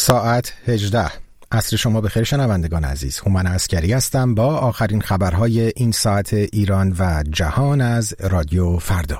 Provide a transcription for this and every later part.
ساعت 18. عصر شما بخیر شنوندگان عزیز. هومن عسکری هستم با آخرین خبرهای این ساعت ایران و جهان از رادیو فردا.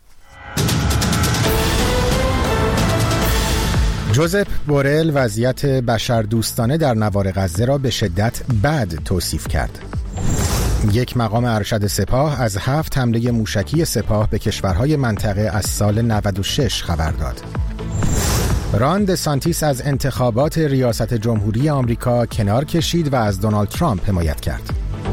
جوزپ بورل وضعیت بشردوستانه در نوار غزه را به شدت بد توصیف کرد. یک مقام ارشد سپاه از 7 حمله موشکی سپاه به کشورهای منطقه از سال 96 خبر داد. ران دسانتیس از انتخابات ریاست جمهوری آمریکا کنار کشید و از دونالد ترامپ حمایت کرد.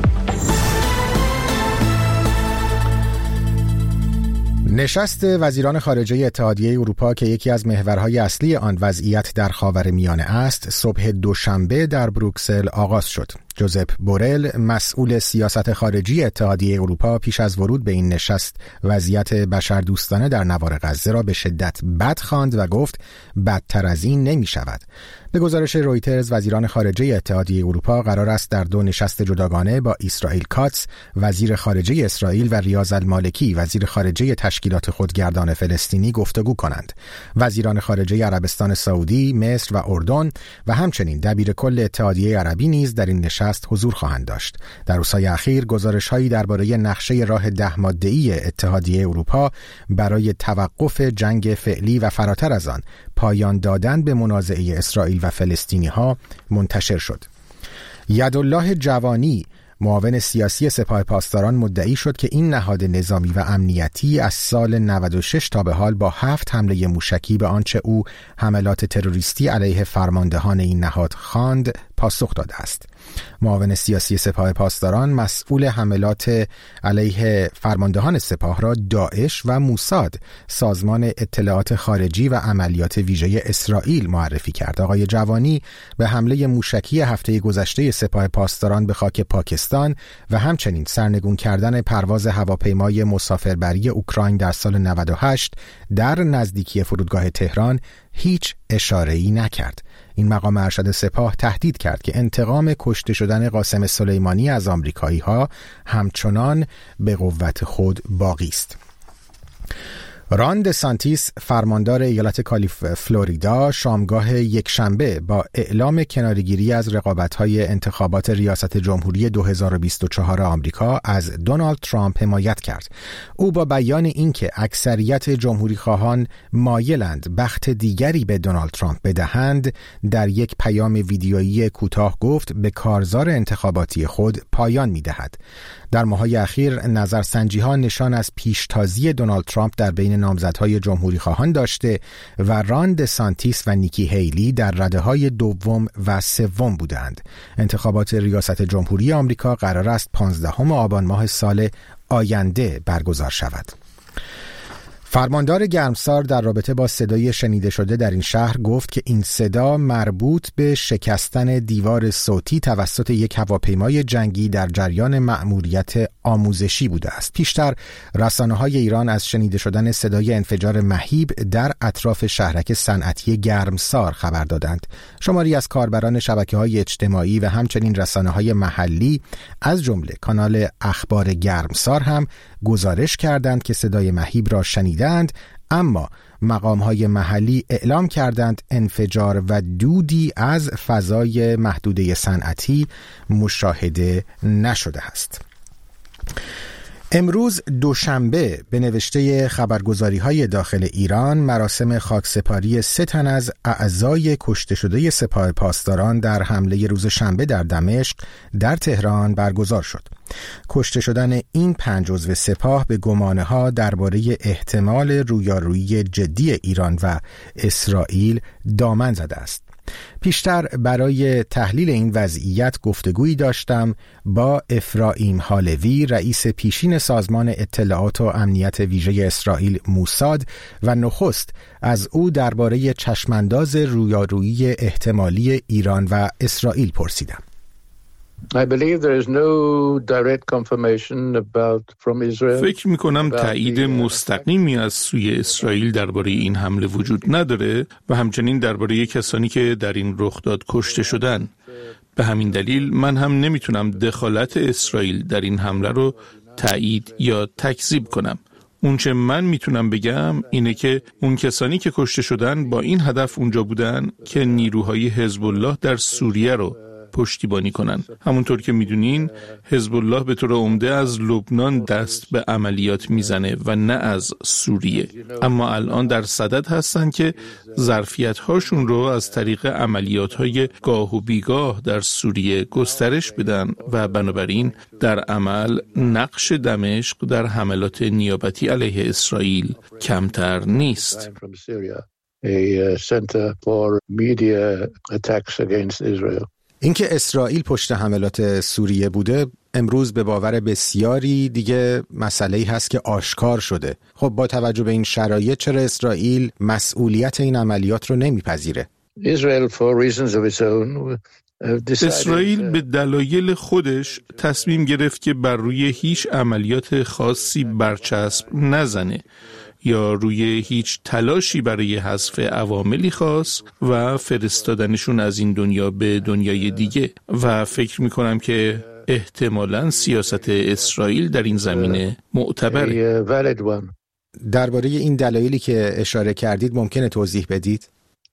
نشست وزیران خارجه اتحادیه اروپا که یکی از محورهای اصلی آن وضعیت در خاورمیانه است، صبح دوشنبه در بروکسل آغاز شد. جوزپ بورل مسئول سیاست خارجی اتحادیه اروپا پیش از ورود به این نشست وضعیت بشردوستانه در نوار غزه را به شدت بد خواند و گفت بدتر از این نمی شود. به گزارش رویترز وزیران خارجه اتحادیه اروپا قرار است در 2 نشست جداگانه با اسرائیل کاتس وزیر خارجه اسرائیل و ریاض المالکی وزیر خارجه تشکیلات خودگردان فلسطینی گفتگو کنند. وزیران خارجه عربستان سعودی، مصر و اردن و همچنین دبیر کل اتحادیه عربی نیز در این نشست حضور خواهند داشت. در روزهای اخیر گزارش‌هایی درباره نقشه راه 10 ماده‌ای اتحادیه اروپا برای توقف جنگ فعلی و فراتر از آن پایان دادن به منازعه اسرائیل و فلسطینی‌ها منتشر شد. یدالله جوانی معاون سیاسی سپاه پاسداران مدعی شد که این نهاد نظامی و امنیتی از سال 96 تا به حال با 7 حمله موشکی به آنچه او حملات تروریستی علیه فرماندهان این نهاد خواند پاسخ داده است. معاون سیاسی سپاه پاسداران مسئول حملات علیه فرماندهان سپاه را داعش و موساد، سازمان اطلاعات خارجی و عملیات ویژه اسرائیل معرفی کرد. آقای جوانی به حمله موشکی هفته گذشته سپاه پاسداران به خاک پاکستان و همچنین سرنگون کردن پرواز هواپیمای مسافربری اوکراین در سال 98 در نزدیکی فرودگاه تهران هیچ اشاره‌ای نکرد. این مقام ارشد سپاه تهدید کرد که انتقام کشته شدن قاسم سلیمانی از آمریکایی‌ها همچنان به قوت خود باقی است. ران دسانتیس فرماندار ایالت فلوریدا شامگاه یکشنبه با اعلام کناره‌گیری از رقابت‌های انتخابات ریاست جمهوری 2024 آمریکا از دونالد ترامپ حمایت کرد. او با بیان اینکه اکثریت جمهوری‌خواهان مایلند بخت دیگری به دونالد ترامپ بدهند، در یک پیام ویدیویی کوتاه گفت به کارزار انتخاباتی خود پایان می‌دهد. در ماه‌های اخیر نظرسنجی‌ها نشان از پیشتازی دونالد ترامپ در بین نامزدهای جمهوری خواهان داشته و ران دسانتیس و نیکی هیلی در رده‌های دوم و سوم بودند. انتخابات ریاست جمهوری آمریکا قرار است 15 آبان ماه سال آینده برگزار شود. فرماندار گرمسار در رابطه با صدای شنیده شده در این شهر گفت که این صدا مربوط به شکستن دیوار صوتی توسط یک هواپیمای جنگی در جریان مأموریت آموزشی بوده است. پیشتر رسانه‌های ایران از شنیده شدن صدای انفجار مهیب در اطراف شهرک صنعتی گرمسار خبر دادند. شماری از کاربران شبکه‌های اجتماعی و همچنین رسانه‌های محلی از جمله کانال اخبار گرمسار هم گزارش کردند که صدای مهیب را شنیدند، اما مقام‌های محلی اعلام کردند انفجار و دودی از فضای محدوده صنعتی مشاهده نشده است. امروز دوشنبه به نوشته خبرگزاری‌های داخل ایران مراسم خاکسپاری 3 تن از اعضای کشته شده سپاه پاسداران در حمله روز شنبه در دمشق در تهران برگزار شد. کشته شدن این 5 عضو سپاه به گمانه‌ها درباره احتمال رویارویی جدی ایران و اسرائیل دامن زده است. پیشتر برای تحلیل این وضعیت گفتگویی داشتم با افرایم هالوی، رئیس پیشین سازمان اطلاعات و امنیت ویژه اسرائیل موساد و نخست از او درباره چشمانداز رویارویی احتمالی ایران و اسرائیل پرسیدم. فکر می‌کنم تایید مستقیمی از سوی اسرائیل درباره این حمله وجود نداره و همچنین درباره کسانی که در این رخداد کشته شدن. به همین دلیل من هم نمیتونم دخالت اسرائیل در این حمله رو تایید یا تکذیب کنم. اون چه من میتونم بگم اینه که اون کسانی که کشته شدن با این هدف اونجا بودن که نیروهای حزب الله در سوریه رو پشتیبانی کنن. همونطور که میدونین حزب الله به طور عمده از لبنان دست به عملیات میزنه و نه از سوریه، اما الان در صدد هستن که ظرفیت هاشون رو از طریق عملیات های گاه و بیگاه در سوریه گسترش بدن و بنابراین در عمل نقش دمشق در حملات نیابتی علیه اسرائیل کمتر نیست. اینکه اسرائیل پشت حملات سوریه بوده امروز به باور بسیاری دیگه مسئله‌ای هست که آشکار شده. خب با توجه به این شرایط چرا اسرائیل مسئولیت این عملیات رو نمیپذیره؟ اسرائیل به دلایل خودش تصمیم گرفت که بر روی هیچ عملیات خاصی برچسب نزنه یا روی هیچ تلاشی برای حذف عواملی خاص و فرستادنشون از این دنیا به دنیای دیگه و فکر میکنم که احتمالاً سیاست اسرائیل در این زمینه معتبره. درباره این دلایلی که اشاره کردید ممکنه توضیح بدید؟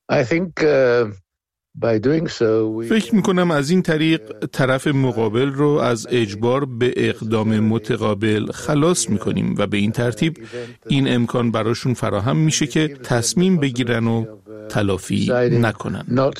فکر میکنم از این طریق طرف مقابل رو از اجبار به اقدام متقابل خلاص میکنیم و به این ترتیب این امکان براشون فراهم میشه که تصمیم بگیرن و تلافی نکنن.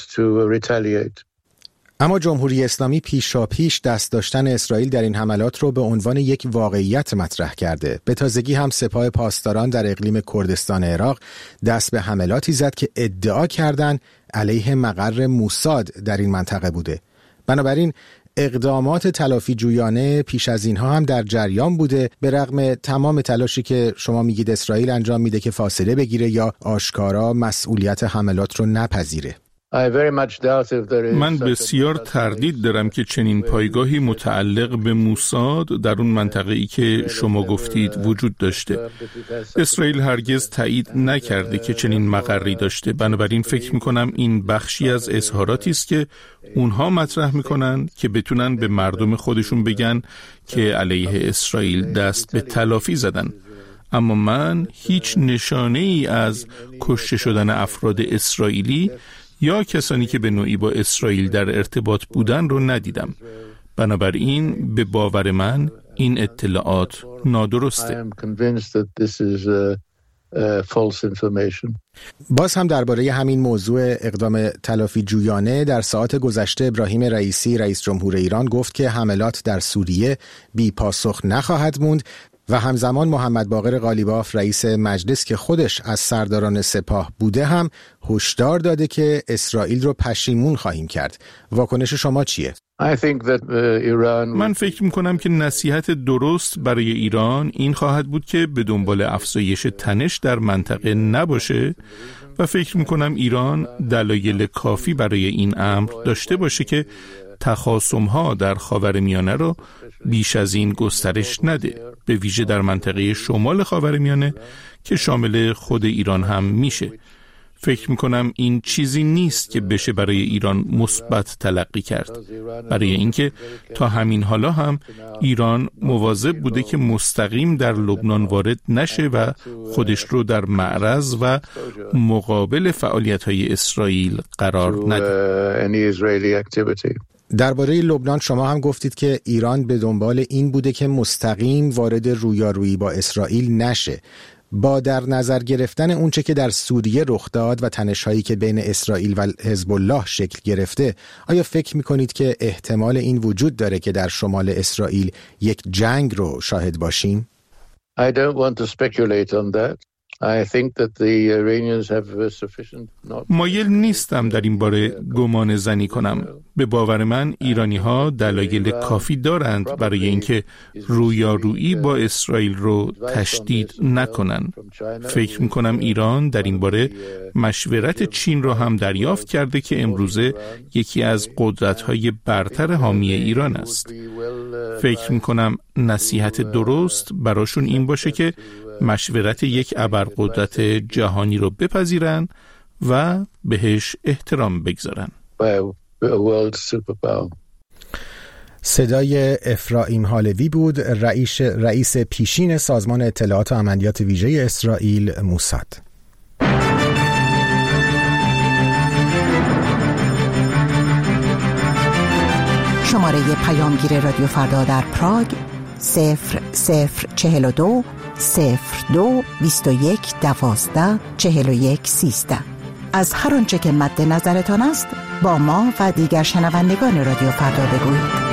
اما جمهوری اسلامی پیشاپیش دست داشتن اسرائیل در این حملات رو به عنوان یک واقعیت مطرح کرده. به تازگی هم سپاه پاسداران در اقلیم کردستان عراق دست به حملاتی زد که ادعا کردند علیه مقر موساد در این منطقه بوده. بنابراین اقدامات تلافی جویانه پیش از اینها هم در جریان بوده، به رغم تمام تلاشی که شما میگید اسرائیل انجام میده که فاصله بگیره یا آشکارا مسئولیت حملات رو نپذیره. من بسیار تردید دارم که چنین پایگاهی متعلق به موساد در اون منطقه‌ای که شما گفتید وجود داشته. اسرائیل هرگز تایید نکرده که چنین مقری داشته، بنابراین فکر میکنم این بخشی از اظهاراتی است که اونها مطرح میکنن که بتونن به مردم خودشون بگن که علیه اسرائیل دست به تلافی زدن. اما من هیچ نشانه ای از کشته شدن افراد اسرائیلی یا کسانی که به نوعی با اسرائیل در ارتباط بودن رو ندیدم. بنابراین به باور من این اطلاعات نادرسته. باز هم درباره همین موضوع اقدام تلافی جویانه در ساعات گذشته ابراهیم رئیسی رئیس جمهور ایران گفت که حملات در سوریه بی پاسخ نخواهد موند و همزمان محمد باقر قالیباف رئیس مجلس که خودش از سرداران سپاه بوده هم هشدار داده که اسرائیل رو پشیمون خواهیم کرد. واکنش شما چیه؟ من فکر میکنم که نصیحت درست برای ایران این خواهد بود که به دنبال افزایش تنش در منطقه نباشه و فکر میکنم ایران دلایل کافی برای این امر داشته باشه که تخاصم‌ها در خاورمیانه رو بیش از این گسترش نده، به ویژه در منطقه شمال خاورمیانه که شامل خود ایران هم میشه. فکر میکنم این چیزی نیست که بشه برای ایران مثبت تلقی کرد، برای اینکه تا همین حالا هم ایران مواظب بوده که مستقیم در لبنان وارد نشه و خودش رو در معرض و مقابل فعالیت‌های اسرائیل قرار نده. درباره لبنان شما هم گفتید که ایران به دنبال این بوده که مستقیم وارد رویارویی با اسرائیل نشه. با در نظر گرفتن اونچه که در سوریه رخ داد و تنش‌هایی که بین اسرائیل و حزب الله شکل گرفته، آیا فکر می‌کنید که احتمال این وجود داره که در شمال اسرائیل یک جنگ رو شاهد باشیم؟ I don't want to speculate on that. I think that the Iranians have sufficient مایل نیستم در این باره گمان زنی کنم. به باور من ایرانی‌ها دلایل کافی دارند برای اینکه رویارویی با اسرائیل رو تشدید نکنن. فکر می‌کنم ایران در این باره مشورت چین رو هم دریافت کرده که امروزه یکی از قدرت‌های برتر حامی ایران است. فکر می‌کنم نصیحت درست براشون این باشه که مشورت یک ابرقدرت جهانی رو بپذیرن و بهش احترام بگذارن. صدای افرایم هالوی بود، رئیس پیشین سازمان اطلاعات و عملیات ویژه اسرائیل موساد. شماره پیامگیر رادیو فردا در پراگ 0042 02 21 12 41 13. از هر آنچه که مد نظرتان است با ما و دیگر شنوندگان رادیو فردا بگویید.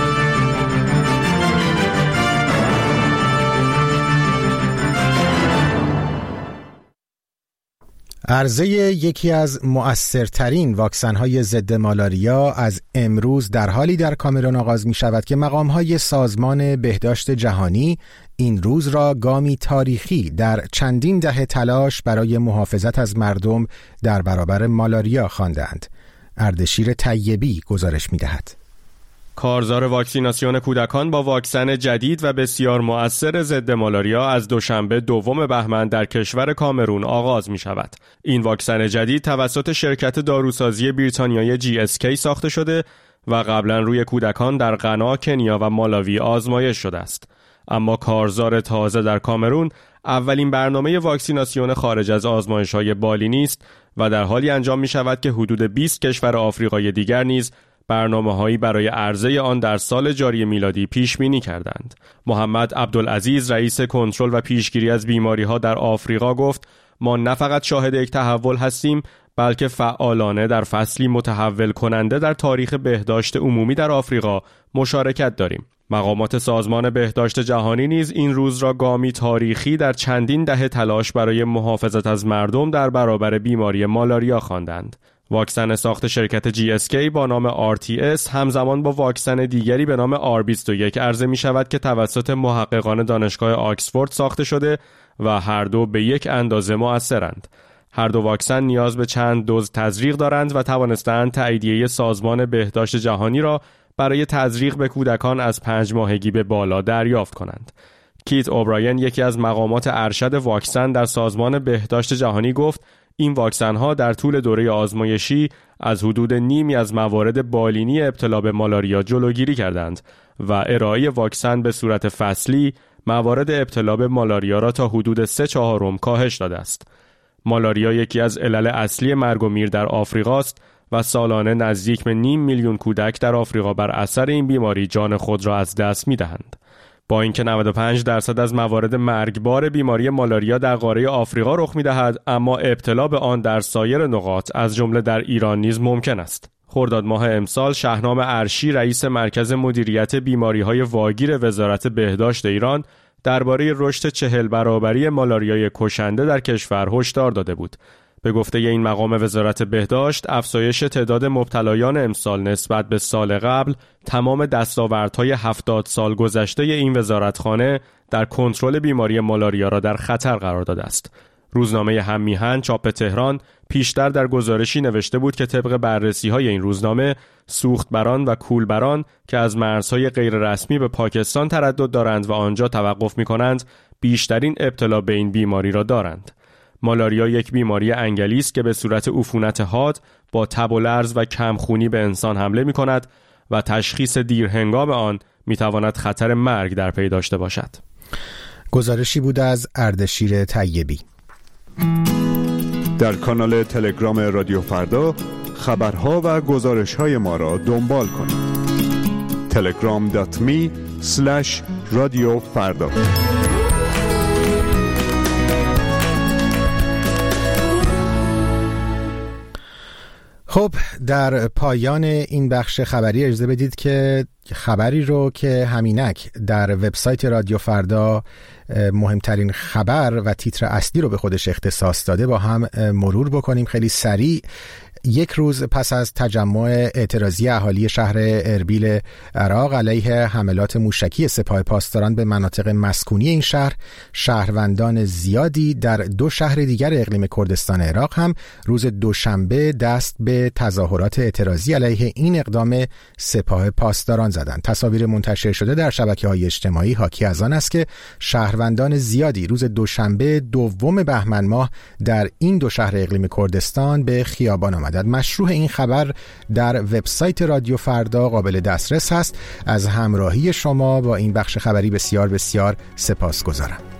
عرضه یکی از مؤثرترین واکسن‌های ضد مالاریا از امروز در حالی در کامرون آغاز می‌شود که مقام‌های سازمان بهداشت جهانی این روز را گامی تاریخی در چندین دهه تلاش برای محافظت از مردم در برابر مالاریا خواندند. اردشیر طیبی گزارش می‌دهد. کارزار واکسیناسیون کودکان با واکسن جدید و بسیار مؤثر ضد مالاریا از دوشنبه دوم بهمن در کشور کامرون آغاز می شود. این واکسن جدید توسط شرکت داروسازی بریتانیایی GSK ساخته شده و قبلا روی کودکان در غنا، کنیا و مالاوی آزمایش شده است. اما کارزار تازه در کامرون اولین برنامه واکسیناسیون خارج از آزمایش‌های بالینی است و در حالی انجام می شود که حدود 20 کشور آفریقایی دیگر نیز برنامه‌هایی برای عرضه آن در سال جاری میلادی پیش بینی کردند. محمد عبدالعزیز رئیس کنترل و پیشگیری از بیماری‌ها در آفریقا گفت: ما نه فقط شاهد یک تحول هستیم بلکه فعالانه در فصلی متحول کننده در تاریخ بهداشت عمومی در آفریقا مشارکت داریم. مقامات سازمان بهداشت جهانی نیز این روز را گامی تاریخی در چندین دهه تلاش برای محافظت از مردم در برابر بیماری مالاریا خواندند. واکسن ساخت شرکت GSK با نام RTS همزمان با واکسن دیگری به نام R21 عرضه می شود که توسط محققان دانشگاه آکسفورد ساخته شده و هر دو به یک اندازه مؤثرند. هر دو واکسن نیاز به چند دوز تزریق دارند و توانستند تاییدیه سازمان بهداشت جهانی را برای تزریق به کودکان از 5 ماهگی به بالا دریافت کنند. کیت اوبراین یکی از مقامات ارشد واکسن در سازمان بهداشت جهانی گفت: این واکسن‌ها در طول دوره آزمایشی از حدود نیمی از موارد بالینی ابتلا به مالاریا جلوگیری کردند و ارائه واکسن به صورت فصلی موارد ابتلا به مالاریا را تا حدود 3/4 کاهش داده است. مالاریا یکی از علل اصلی مرگ و میر در آفریقا است و سالانه نزدیک به 500,000 میلیون کودک در آفریقا بر اثر این بیماری جان خود را از دست می‌دهند. با اینکه 95% از موارد مرگبار بیماری مالاریا در قاره آفریقا رخ می‌دهد، اما ابتلا به آن در سایر نقاط از جمله در ایران نیز ممکن است. خرداد ماه امسال شهنام ارشی رئیس مرکز مدیریت بیماری‌های واگیر وزارت بهداشت ایران درباره رشد 40 برابری مالاریای کشنده در کشور هشدار داده بود. به گفته این مقام وزارت بهداشت، افزایش تعداد مبتلایان امسال نسبت به سال قبل تمام دستاوردهای 70 سال گذشته این وزارتخانه در کنترل بیماری مالاریا را در خطر قرار داده است. روزنامه هم‌میهن چاپ تهران پیشتر در گزارشی نوشته بود که طبق بررسی‌های این روزنامه، سوختبران و کولبران که از مرزهای غیررسمی به پاکستان تردد دارند و آنجا توقف می‌کنند، بیشترین ابتلا به این بیماری را دارند. مالاریا یک بیماری انگلی است که به صورت عفونت حاد با تب و لرز و کمخونی به انسان حمله می‌کند و تشخیص دیرهنگام آن می‌تواند خطر مرگ در پی داشته باشد. گزارشی بود از اردشیر طیبی. در کانال تلگرام رادیو فردا خبرها و گزارش‌های ما را دنبال کنید. telegram.me/radiofarda. خب، در پایان این بخش خبری اجازه بدید که خبری رو که همینک در وبسایت رادیو فردا مهمترین خبر و تیتر اصلی رو به خودش اختصاص داده با هم مرور بکنیم خیلی سریع. یک روز پس از تجمع اعتراضی اهالی شهر اربیل عراق علیه حملات موشکی سپاه پاسداران به مناطق مسکونی این شهر، شهروندان زیادی در 2 شهر دیگر اقلیم کردستان عراق هم روز دوشنبه دست به تظاهرات اعتراضی علیه این اقدام سپاه پاسداران زدند. تصاویر منتشر شده در شبکه‌های اجتماعی حاکی از آن است که شهروندان زیادی روز دوشنبه 2 بهمن ماه در این 2 شهر اقلیم کردستان به خیابان آمدند. مدد. مشروح این خبر در وبسایت رادیو فردا قابل دسترس هست. از همراهی شما با این بخش خبری بسیار بسیار سپاسگزارم.